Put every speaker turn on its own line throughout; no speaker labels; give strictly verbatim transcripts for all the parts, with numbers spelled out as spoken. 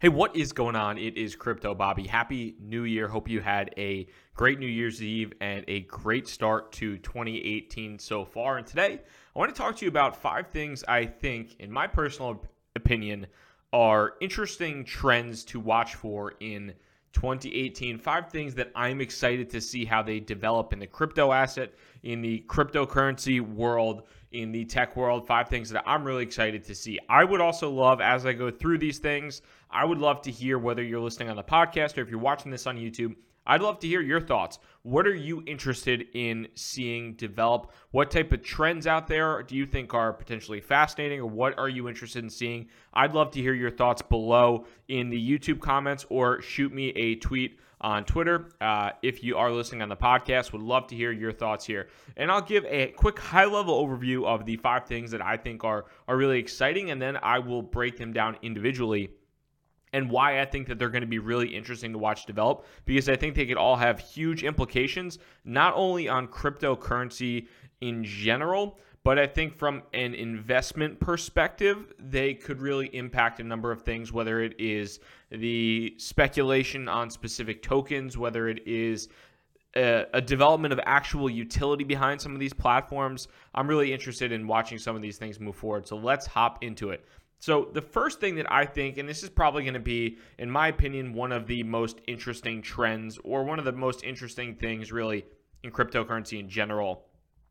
Hey, what is going on? It is Crypto Bobby. Happy New Year. Hope you had a great New Year's Eve and a great start to twenty eighteen so far. And today, I want to talk to you about five things I think, in my personal opinion, are interesting trends to watch for in twenty eighteen. Five things that I'm excited to see how they develop in the crypto asset, in the cryptocurrency world, in the tech world. Five things that I'm really excited to see. I would also love, as I go through these things, I would love to hear, whether you're listening on the podcast or if you're watching this on YouTube, I'd love to hear your thoughts. What are you interested in seeing develop? What type of trends out there do you think are potentially fascinating, or what are you interested in seeing? I'd love to hear your thoughts below in the YouTube comments, or shoot me a tweet on Twitter. Uh, if you are listening on the podcast, would love to hear your thoughts here. And I'll give a quick high-level overview of the five things that I think are, are really exciting, and then I will break them down individually and why I think that they're going to be really interesting to watch develop, because I think they could all have huge implications, not only on cryptocurrency in general, but I think from an investment perspective, they could really impact a number of things, whether it is the speculation on specific tokens, whether it is a, a development of actual utility behind some of these platforms. I'm really interested in watching some of these things move forward. So let's hop into it. So the first thing that I think, and this is probably going to be, in my opinion, one of the most interesting trends, or one of the most interesting things really in cryptocurrency in general,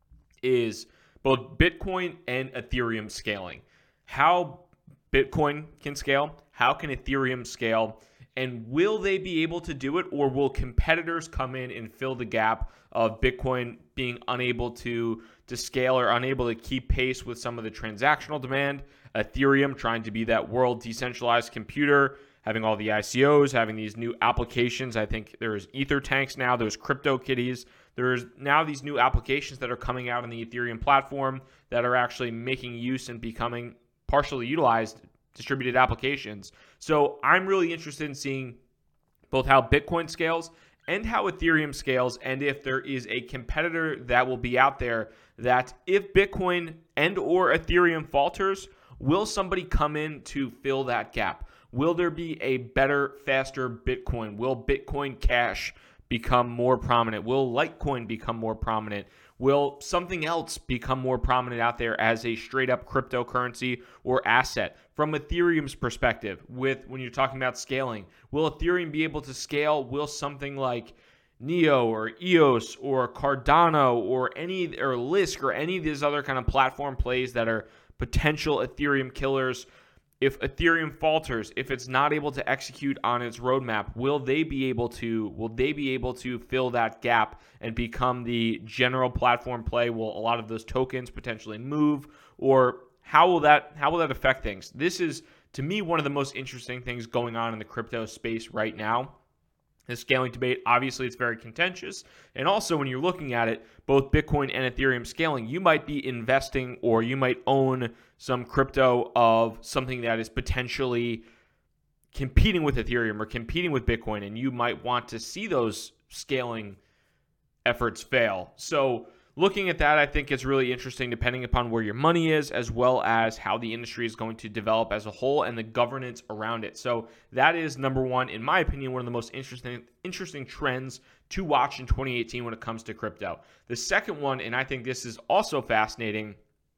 is both Bitcoin and Ethereum scaling. How Bitcoin can scale, how can Ethereum scale, and will they be able to do it, or will competitors come in and fill the gap of Bitcoin being unable to, to scale, or unable to keep pace with some of the transactional demand? Ethereum trying to be that world decentralized computer, having all the I C Os, having these new applications. I think there's Ether tanks now, there's CryptoKitties. There's now these new applications that are coming out on the Ethereum platform that are actually making use and becoming partially utilized distributed applications. So I'm really interested in seeing both how Bitcoin scales and how Ethereum scales, and if there is a competitor that will be out there that, if Bitcoin and or Ethereum falters, will somebody come in to fill that gap? Will there be a better, faster Bitcoin? Will Bitcoin Cash become more prominent? Will Litecoin become more prominent? Will something else become more prominent out there as a straight up cryptocurrency or asset? From Ethereum's perspective, with when you're talking about scaling, will Ethereum be able to scale? Will something like Neo or E O S or Cardano or any or Lisk or any of these other kind of platform plays that are potential Ethereum killers, if Ethereum falters, if it's not able to execute on its roadmap, will they be able to will they be able to fill that gap and become the general platform play? Will a lot of those tokens potentially move, or how will that how will that affect things? This is, to me, one of the most interesting things going on in the crypto space right now. The scaling debate, obviously, it's very contentious. And also, when you're looking at it, both Bitcoin and Ethereum scaling, you might be investing, or you might own some crypto of something that is potentially competing with Ethereum or competing with Bitcoin, and you might want to see those scaling efforts fail. So looking at that, I think is really interesting, depending upon where your money is, as well as how the industry is going to develop as a whole and the governance around it. So that is, number one, in my opinion, one of the most interesting interesting trends to watch in twenty eighteen when it comes to crypto. The second one, and I think this is also fascinating,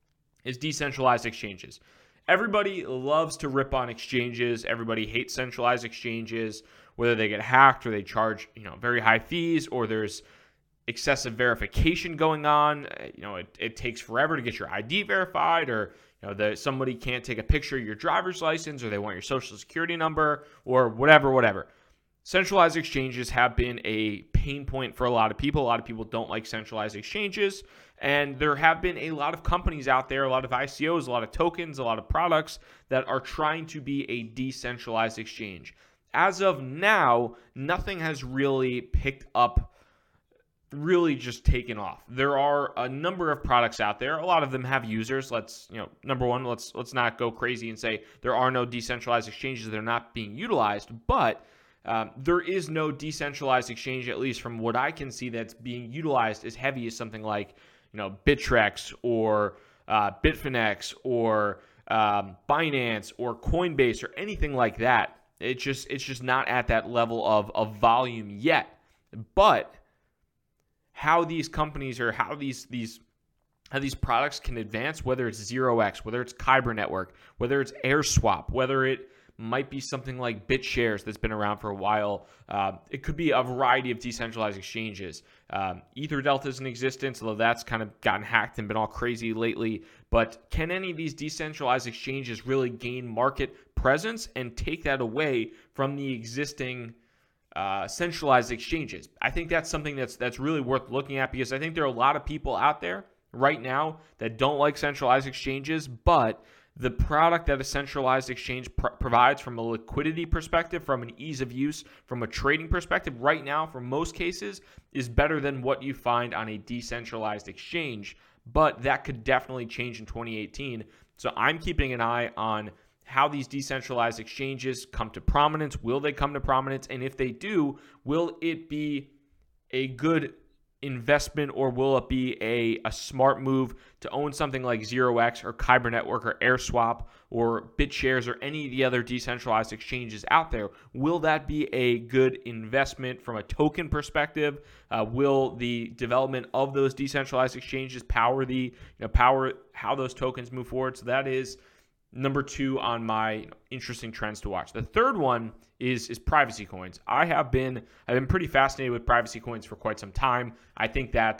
is decentralized exchanges. Everybody loves to rip on exchanges. Everybody hates centralized exchanges, whether they get hacked or they charge, you know, very high fees, or there's excessive verification going on. You know, it, it takes forever to get your I D verified, or you know, the, somebody can't take a picture of your driver's license, or they want your social security number, or whatever, whatever. Centralized exchanges have been a pain point for a lot of people. A lot of people don't like centralized exchanges, and there have been a lot of companies out there, a lot of I C Os, a lot of tokens, a lot of products that are trying to be a decentralized exchange. As of now, nothing has really picked up, really just taken off. There are a number of products out there. A lot of them have users. Let's, you know, number one, let's let's not go crazy and say there are no decentralized exchanges. They're not being utilized, but um, there is no decentralized exchange, at least from what I can see, that's being utilized as heavy as something like, you know, Bittrex or uh, Bitfinex or um, Binance or Coinbase or anything like that. It's just it's just not at that level of, of volume yet. But how these companies or how these these how these products can advance, whether it's zero x, whether it's Kyber Network, whether it's AirSwap, whether it might be something like BitShares that's been around for a while. Uh, it could be a variety of decentralized exchanges. Um, EtherDelta is in existence, although that's kind of gotten hacked and been all crazy lately. But can any of these decentralized exchanges really gain market presence and take that away from the existing uh, centralized exchanges? I think that's something that's that's really worth looking at, because I think there are a lot of people out there right now that don't like centralized exchanges, but the product that a centralized exchange pr- provides from a liquidity perspective, from an ease of use, from a trading perspective, right now, for most cases, is better than what you find on a decentralized exchange. But that could definitely change in twenty eighteen. So I'm keeping an eye on how these decentralized exchanges come to prominence. Will they come to prominence? And if they do, will it be a good investment, or will it be a, a smart move to own something like zero x or Kyber Network or AirSwap or BitShares or any of the other decentralized exchanges out there? Will that be a good investment from a token perspective? Uh, will the development of those decentralized exchanges power the you know power how those tokens move forward? So that is number two on my interesting trends to watch. The third one is is privacy coins. I have been I've been pretty fascinated with privacy coins for quite some time. I think that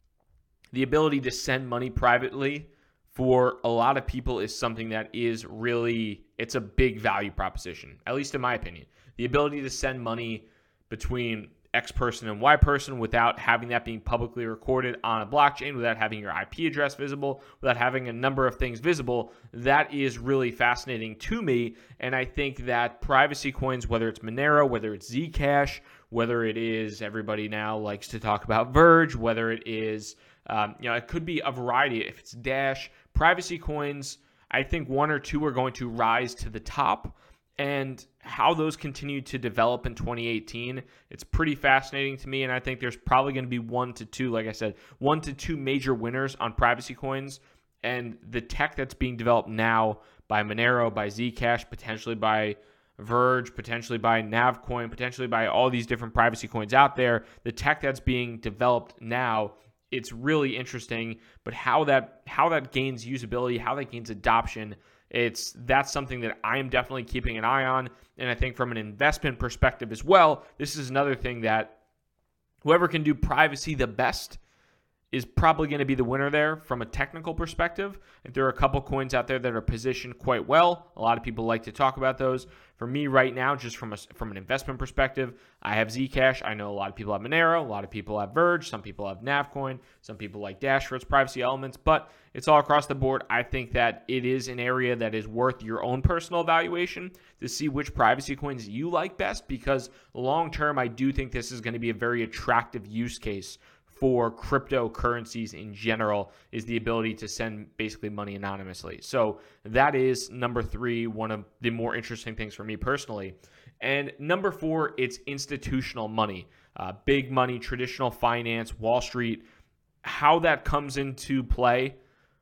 the ability to send money privately for a lot of people is something that is really, it's a big value proposition, at least in my opinion. The ability to send money between X person and Y person without having that being publicly recorded on a blockchain, without having your I P address visible, without having a number of things visible, that is really fascinating to me. And I think that privacy coins, whether it's Monero, whether it's Zcash, whether it is, everybody now likes to talk about Verge, whether it is, um, you know, it could be a variety. If it's Dash, privacy coins, I think one or two are going to rise to the top. And how those continue to develop in twenty eighteen, it's pretty fascinating to me. And I think there's probably going to be one to two, like I said, one to two major winners on privacy coins. And the tech that's being developed now by Monero, by Zcash, potentially by Verge, potentially by Navcoin, potentially by all these different privacy coins out there, the tech that's being developed now, it's really interesting. But how that how that gains usability, how that gains adoption, It's that's something that I am definitely keeping an eye on. And I think from an investment perspective as well, this is another thing that whoever can do privacy the best is probably going to be the winner there from a technical perspective. If there are a couple coins out there that are positioned quite well, a lot of people like to talk about those. For me right now, just from a, from an investment perspective, I have Zcash. I know a lot of people have Monero, a lot of people have Verge, some people have Navcoin, some people like Dash for its privacy elements, but it's all across the board. I think that it is an area that is worth your own personal evaluation to see which privacy coins you like best, because long term, I do think this is going to be a very attractive use case for cryptocurrencies in general, is the ability to send basically money anonymously. So that is number three, one of the more interesting things for me personally. And number four, it's institutional money, uh, big money, traditional finance, Wall Street, how that comes into play.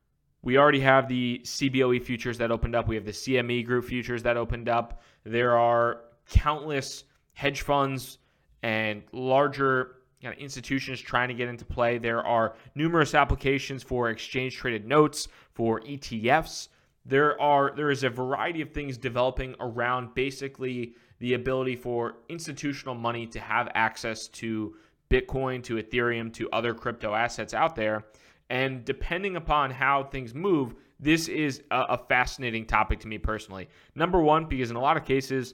We already have the C B O E futures that opened up. We have the C M E Group futures that opened up. There are countless hedge funds and larger kind of institutions trying to get into play. There are numerous applications for exchange traded notes, for E T Fs. There are there is a variety of things developing around basically the ability for institutional money to have access to Bitcoin, to Ethereum, to other crypto assets out there. And depending upon how things move, this is a, a fascinating topic to me personally. Number one, because in a lot of cases,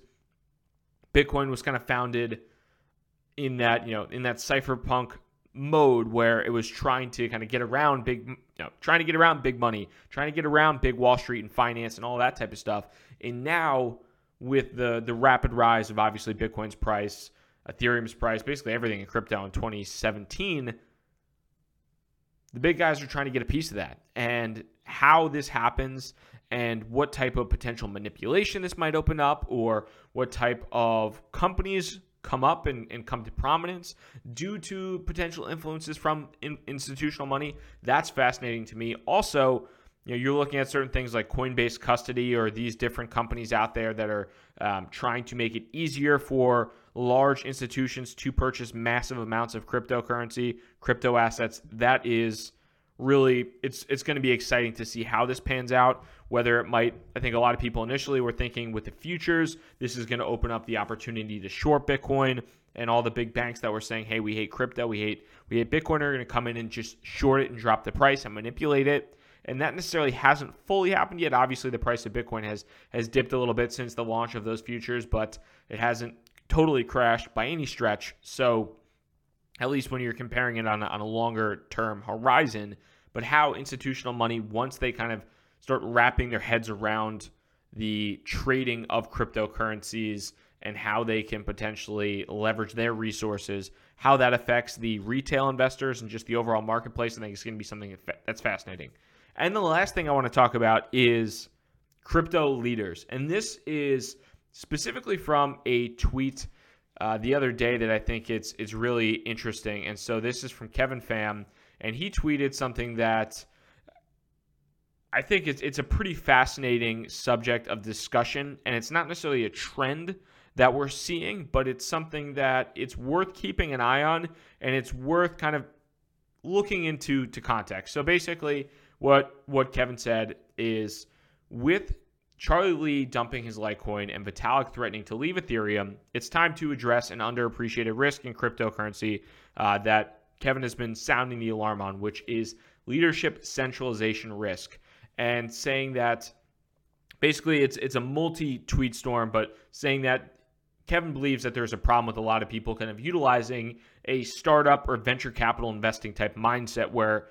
Bitcoin was kind of founded in that, you know, in that cypherpunk mode where it was trying to kind of get around big, you know, trying to get around big money, trying to get around big Wall Street and finance and all that type of stuff. And now with the the rapid rise of obviously Bitcoin's price, Ethereum's price, basically everything in crypto in twenty seventeen, the big guys are trying to get a piece of that. And how this happens and what type of potential manipulation this might open up, or what type of companies come up and, and come to prominence due to potential influences from in, institutional money, that's fascinating to me. Also, you know, you're looking at certain things like Coinbase Custody or these different companies out there that are um, trying to make it easier for large institutions to purchase massive amounts of cryptocurrency, crypto assets. That is really, it's it's going to be exciting to see how this pans out, whether it might, I think a lot of people initially were thinking with the futures, this is going to open up the opportunity to short Bitcoin, and all the big banks that were saying, hey, we hate crypto, we hate we hate Bitcoin are going to come in and just short it and drop the price and manipulate it. And that necessarily hasn't fully happened yet. Obviously, the price of Bitcoin has has dipped a little bit since the launch of those futures, but it hasn't totally crashed by any stretch. So at least when you're comparing it on a, on a longer term horizon, but how institutional money, once they kind of start wrapping their heads around the trading of cryptocurrencies and how they can potentially leverage their resources, how that affects the retail investors and just the overall marketplace, I think it's going to be something that's fascinating. And the last thing I want to talk about is crypto leaders. And this is specifically from a tweet uh, the other day that I think it's it's really interesting. And so this is from Kevin Pham, and he tweeted something that I think it's it's a pretty fascinating subject of discussion, and it's not necessarily a trend that we're seeing, but it's something that it's worth keeping an eye on, and it's worth kind of looking into to context. So basically, what what Kevin said is, with Charlie Lee dumping his Litecoin and Vitalik threatening to leave Ethereum, it's time to address an underappreciated risk in cryptocurrency uh, that Kevin has been sounding the alarm on, which is leadership centralization risk, and saying that basically it's it's a multi-tweet storm, but saying that Kevin believes that there's a problem with a lot of people kind of utilizing a startup or venture capital investing type mindset where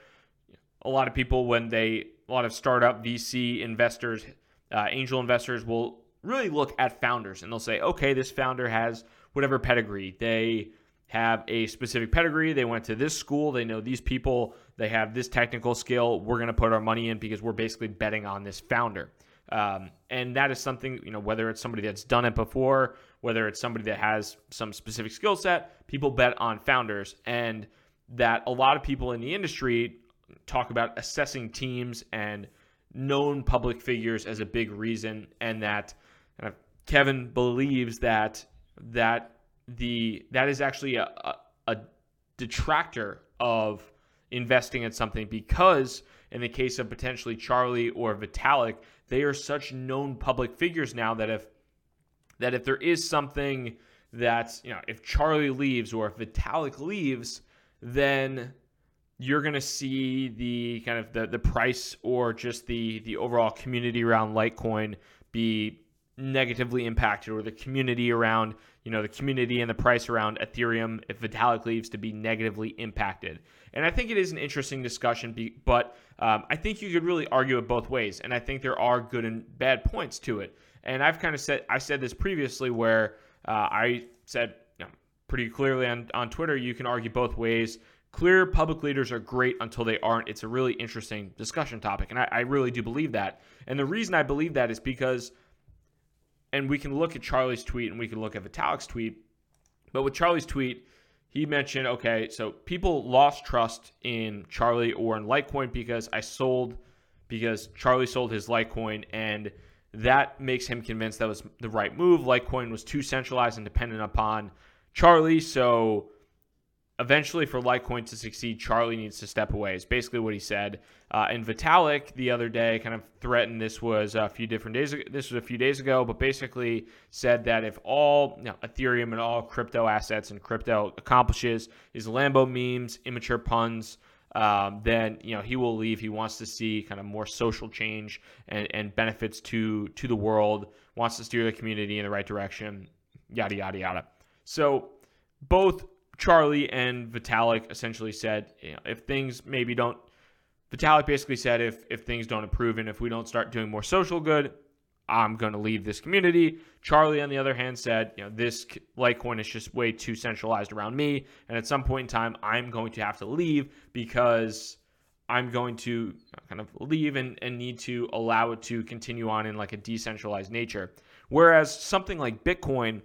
a lot of people, when they, a lot of startup V C investors, uh, angel investors will really look at founders and they'll say, okay, this founder has whatever pedigree. They have a specific pedigree. They went to this school. They know these people. They have this technical skill. We're going to put our money in because we're basically betting on this founder. Um, and that is something, you know, whether it's somebody that's done it before, whether it's somebody that has some specific skill set, people bet on founders. And that a lot of people in the industry talk about assessing teams and known public figures as a big reason, and that uh, Kevin believes that that the that is actually a, a, a detractor of investing in something, because in the case of potentially Charlie or Vitalik, they are such known public figures now that if that if there is something that, you know, if Charlie leaves or if Vitalik leaves, then you're going to see the kind of the, the price or just the, the overall community around Litecoin be negatively impacted, or the community around, you know, the community and the price around Ethereum, if Vitalik leaves, to be negatively impacted. And I think it is an interesting discussion, but um, I think you could really argue it both ways. And I think there are good and bad points to it. And I've kind of said, I said this previously where uh, I said, you know, pretty clearly on, on Twitter, you can argue both ways. Clear public leaders are great until they aren't. It's a really interesting discussion topic. And I, I really do believe that. And the reason I believe that is because, and we can look at Charlie's tweet and we can look at Vitalik's tweet, but with Charlie's tweet, he mentioned, okay, so people lost trust in Charlie or in Litecoin because I sold, because Charlie sold his Litecoin, and that makes him convinced that was the right move. Litecoin was too centralized and dependent upon Charlie, so eventually for Litecoin to succeed, Charlie needs to step away, is basically what he said. Uh, and Vitalik the other day kind of threatened, this was a few different days ago, this was a few days ago, but basically said that if all, you know, Ethereum and all crypto assets and crypto accomplishes is Lambo memes, immature puns, um, then, you know, he will leave. He wants to see kind of more social change and, and benefits to, to the world, wants to steer the community in the right direction, yada, yada, yada. So both Charlie and Vitalik essentially said, you know, if things maybe don't, Vitalik basically said, if if things don't improve and if we don't start doing more social good, I'm going to leave this community. Charlie, on the other hand, said, you know, this Litecoin is just way too centralized around me, and at some point in time, I'm going to have to leave because I'm going to kind of leave and, and need to allow it to continue on in like a decentralized nature. Whereas something like Bitcoin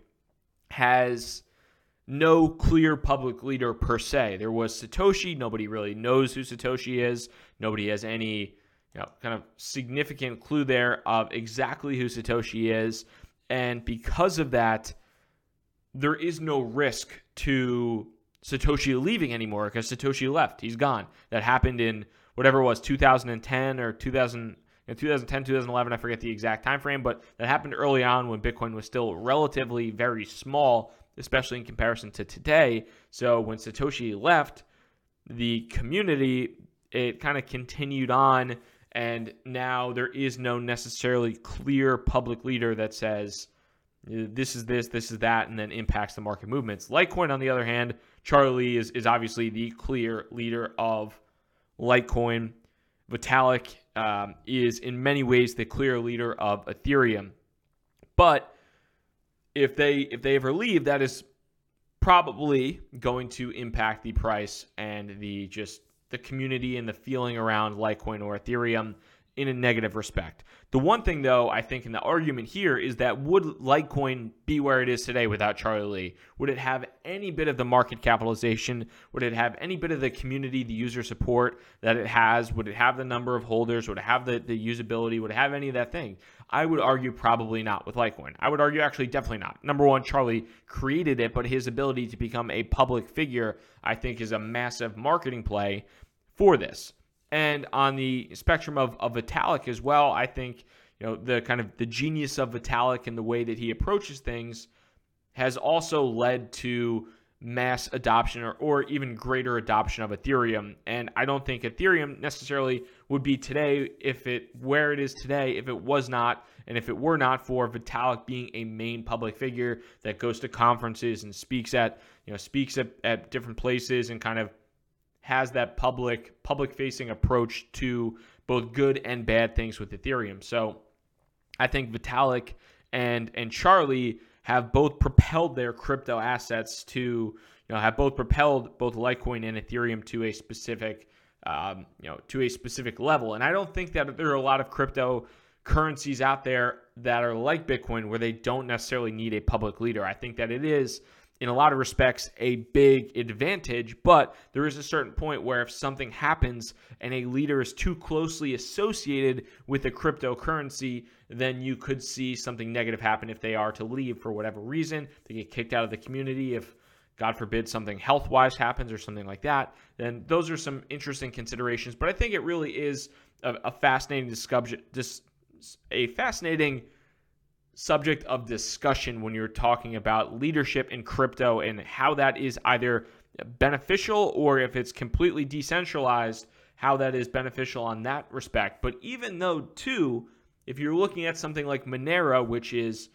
has no clear public leader per se. There was Satoshi. Nobody really knows who Satoshi is. Nobody has any you know, kind of significant clue there of exactly who Satoshi is. And because of that, there is no risk to Satoshi leaving anymore because Satoshi left. He's gone. That happened in whatever it was, two thousand ten or two thousand, in twenty ten, twenty eleven, I forget the exact time frame, but that happened early on when Bitcoin was still relatively very small, especially in comparison to today. So when Satoshi left, the community, it kind of continued on, and now there is no necessarily clear public leader that says this is this, this is that, and then impacts the market movements. Litecoin, on the other hand, Charlie is, is obviously the clear leader of Litecoin. Vitalik um, is in many ways the clear leader of Ethereum. But if they if they ever leave, that is probably going to impact the price and the just the community and the feeling around Litecoin or Ethereum in a negative respect. The one thing, though, I think in the argument here is that would Litecoin be where it is today without Charlie Lee? Would it have any bit of the market capitalization? Would it have any bit of the community, the user support that it has? Would it have the number of holders? Would it have the, the usability? Would it have any of that thing? I would argue probably not with Litecoin. I would argue actually definitely not. Number one, Charlie created it, but his ability to become a public figure, I think, is a massive marketing play for this. And on the spectrum of, of Vitalik as well, I think, you know, the kind of the genius of Vitalik and the way that he approaches things has also led to mass adoption or, or even greater adoption of Ethereum. And I don't think Ethereum necessarily would be today if it where it is today if it was not and if it were not for Vitalik being a main public figure that goes to conferences and speaks at, you know, speaks at, at different places and kind of has that public public facing approach to both good and bad things with Ethereum. So I think Vitalik and and Charlie have both propelled their crypto assets to, you know, have both propelled both Litecoin and Ethereum to a specific, um, you know, to a specific level. And I don't think that there are a lot of crypto currencies out there that are like Bitcoin where they don't necessarily need a public leader. I think that it is, in a lot of respects, a big advantage, but there is a certain point where if something happens and a leader is too closely associated with a cryptocurrency, then you could see something negative happen if they are to leave for whatever reason. They get kicked out of the community. If, God forbid, something health-wise happens or something like that, then those are some interesting considerations. But I think it really is a, a fascinating discussion, dis, a fascinating subject of discussion when you're talking about leadership in crypto and how that is either beneficial or if it's completely decentralized, how that is beneficial on that respect. But even though, too, if you're looking at something like Monero, which is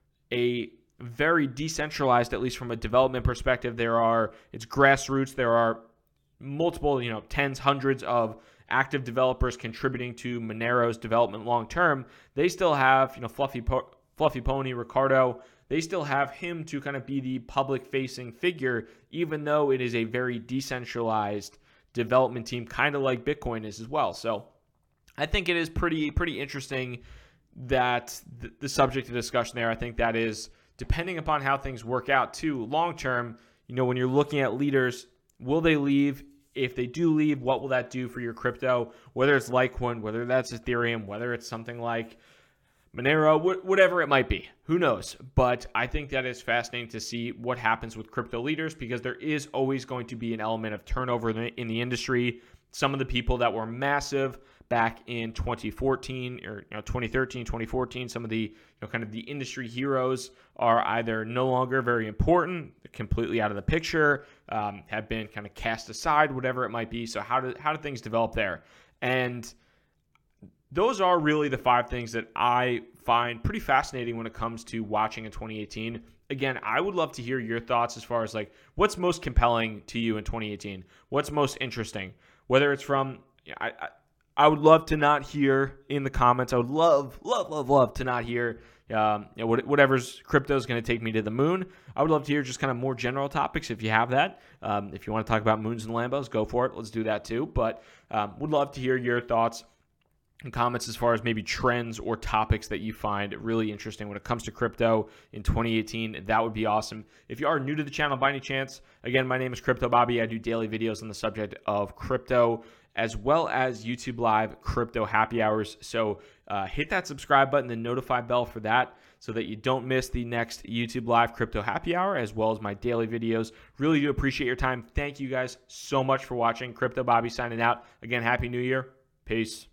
a very decentralized, at least from a development perspective, there are, it's grassroots, there are multiple, you know, tens, hundreds of active developers contributing to Monero's development long term. They still have, you know, Fluffy po- Fluffy Pony, Ricardo, they still have him to kind of be the public-facing figure, even though it is a very decentralized development team, kind of like Bitcoin is as well. So I think it is pretty pretty interesting that the, the subject of discussion there. I think that is, depending upon how things work out too, long-term, you know, when you're looking at leaders, will they leave? If they do leave, what will that do for your crypto? Whether it's Litecoin, whether that's Ethereum, whether it's something like Monero, whatever it might be. Who knows? But I think that is fascinating to see what happens with crypto leaders because there is always going to be an element of turnover in the industry. Some of the people that were massive back in twenty fourteen or you know, twenty thirteen, twenty fourteen, some of the you know, kind of the industry heroes are either no longer very important, completely out of the picture, um, have been kind of cast aside, whatever it might be. So how do how do things develop there? And those are really the five things that I find pretty fascinating when it comes to watching in twenty eighteen. Again, I would love to hear your thoughts as far as like what's most compelling to you in twenty eighteen. What's most interesting? Whether it's from, I, I, I would love to not hear in the comments. I would love, love, love, love to not hear um, you know, whatever's crypto is going to take me to the moon. I would love to hear just kind of more general topics if you have that. Um, if you want to talk about moons and Lambos, go for it. Let's do that too. But um, would love to hear your thoughts and comments as far as maybe trends or topics that you find really interesting when it comes to crypto in twenty eighteen. That would be awesome. If you are new to the channel by any chance, again, my name is Crypto Bobby. I do daily videos on the subject of crypto as well as YouTube Live crypto happy hours. So uh, hit that subscribe button, the notify bell for that, so that you don't miss the next YouTube Live crypto happy hour, as well as my daily videos. Really do appreciate your time. Thank you guys so much for watching. Crypto Bobby signing out. Again, Happy New Year. Peace.